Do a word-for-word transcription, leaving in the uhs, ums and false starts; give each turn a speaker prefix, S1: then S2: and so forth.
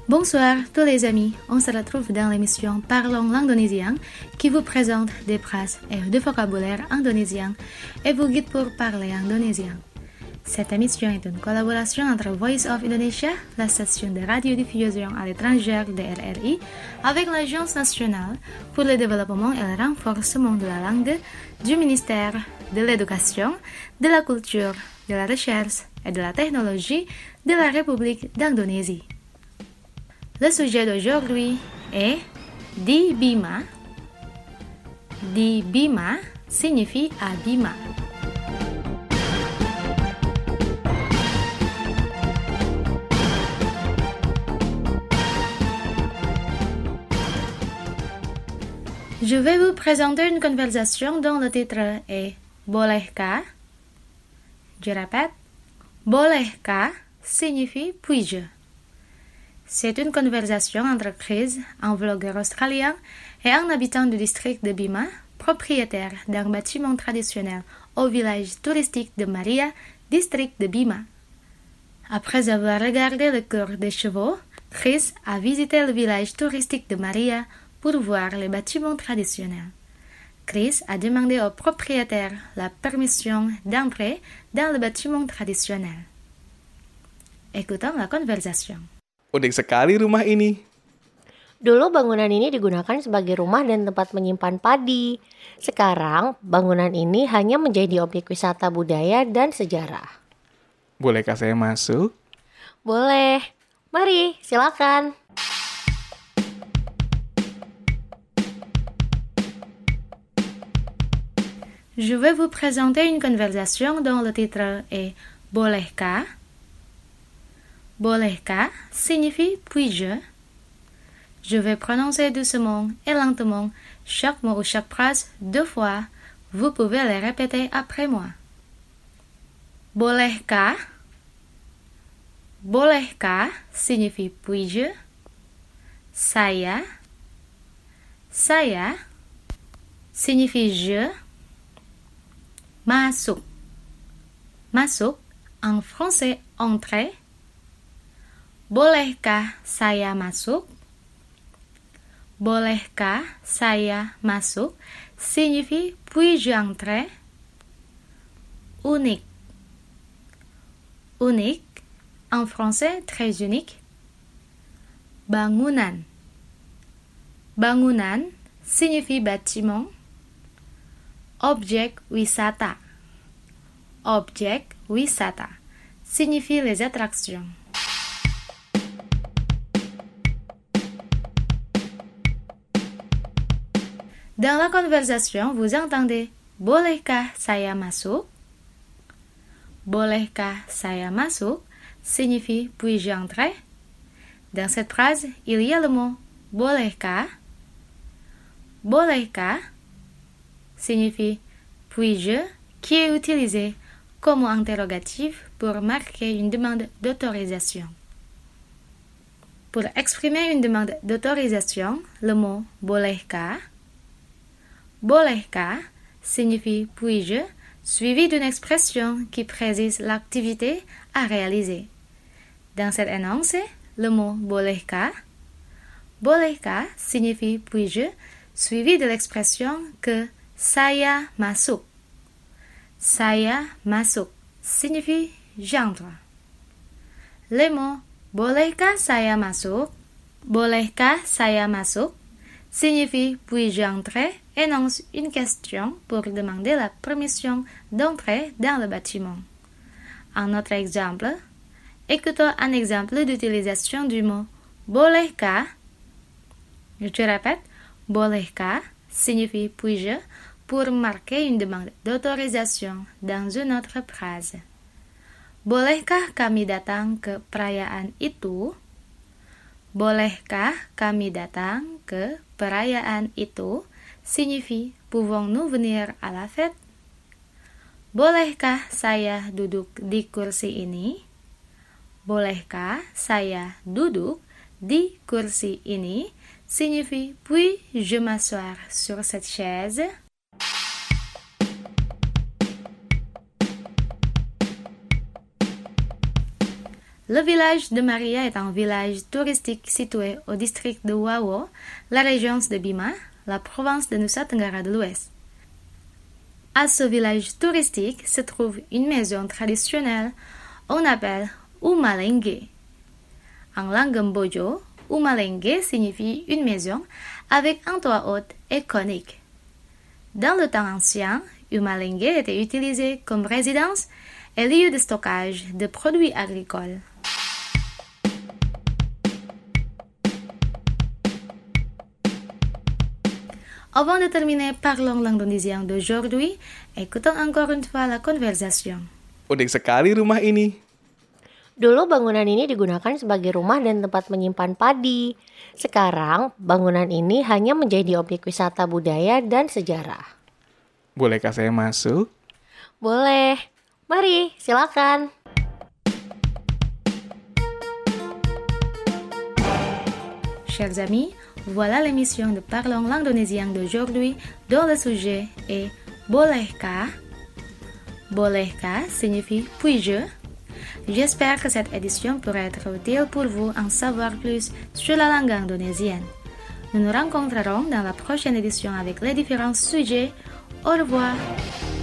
S1: Bonsoir tous les amis, on se retrouve dans l'émission Parlons l'indonésien qui vous présente des phrases et de vocabulaire indonésien et vous guide pour parler indonésien. Cette émission est une collaboration entre Voice of Indonesia, la station de radiodiffusion à l'étranger D R R I, avec l'Agence nationale pour le développement et le renforcement de la langue du ministère de l'Éducation, de la Culture, de la Recherche et de la Technologie de la République d'Indonésie. Le sujet d'aujourd'hui est di Bima. Di Bima signifie à Bima. Je vais vous présenter une conversation dont le titre est Bolehkah? Je répète, Bolehkah signifie puis-je. C'est une conversation entre Chris, un vlogueur australien, et un habitant du district de Bima, propriétaire d'un bâtiment traditionnel au village touristique de Maria, district de Bima. Après avoir regardé le cours des chevaux, Chris a visité le village touristique de Maria pour voir les bâtiments traditionnels. Chris a demandé au propriétaire la permission d'entrer dans le bâtiment traditionnel. Écoutons la conversation.
S2: Unik sekali rumah ini.
S3: Dulu bangunan ini digunakan sebagai rumah dan tempat menyimpan padi. Sekarang bangunan ini hanya menjadi objek wisata budaya dan sejarah.
S2: Bolehkah saya masuk?
S3: Boleh. Mari, silakan.
S1: Je vais vous présenter une conversation dont le titre est Bolehkah? Bolehkah signifie puis-je. Je vais prononcer doucement et lentement chaque mot ou chaque phrase deux fois. Vous pouvez les répéter après moi. Bolehkah? Bolehkah signifie puis-je. Saya. Saya signifie je. Masuk. Masuk, en français entrer. Bolehkah saya masuk? Bolehkah saya masuk signifie puis-je entrer? Unique. Unique, en français très unique. Bangunan. Bangunan signifie bâtiment. Objek wisata. Objek wisata signifie les attractions. Dans la conversation, vous entendez Bolehkah saya masuk? Bolehkah saya masuk signifie puis-je entrer? Dans cette phrase, il y a le mot bolehkah. Bolehkah signifie puis-je qui est utilisé comme interrogatif pour marquer une demande d'autorisation. Pour exprimer une demande d'autorisation, le mot bolehkah. Bolehkah signifie puis-je suivi d'une expression qui précise l'activité à réaliser. Dans cet énoncé, le mot bolehkah. Bolehkah signifie puis-je suivi de l'expression que saya masuk. Saya masuk signifie j'entre. Les mots bolehkah saya masuk, bolehkah saya masuk signifie puis-je entrer énonce une question pour demander la permission d'entrer dans le bâtiment. Un autre exemple, écoutons un exemple d'utilisation du mot bolehkah. Je répète, bolehkah signifie puis-je pour marquer une demande d'autorisation dans une autre phrase. Bolehkah kami datang ke perayaan itu? Bolehkah kami datang ke perayaan itu signifie pouvons-nous venir à la fête? Bolehkah saya duduk di kursi ini? Bolehkah saya duduk di kursi ini signifie puis-je m'asseoir sur cette chaise? Le village de Maria est un village touristique situé au district de Wawo, la région de Bima, la province de Nusa Tenggara de l'Ouest. À ce village touristique se trouve une maison traditionnelle, on appelle Umalenge. En langue Mbojo, Umalenge signifie une maison avec un toit haut et conique. Dans le temps ancien, Umalenge était utilisé comme résidence et lieu de stockage de produits agricoles. Avant de terminer, parlons l'indonésien d'aujourd'hui. Écoutons encore une fois la conversation.
S2: Unik sekali rumah ini.
S3: Dulu bangunan ini digunakan sebagai rumah dan tempat menyimpan padi. Sekarang bangunan ini hanya menjadi objek wisata budaya dan sejarah.
S2: Bolehkah saya masuk?
S3: Boleh. Mari, silakan.
S1: Chers amis, voilà l'émission de Parlons l'indonésien d'aujourd'hui dont le sujet est Bolehkah? Bolehkah signifie puis-je? J'espère que cette édition pourra être utile pour vous en savoir plus sur la langue indonésienne. Nous nous rencontrerons dans la prochaine édition avec les différents sujets. Au revoir!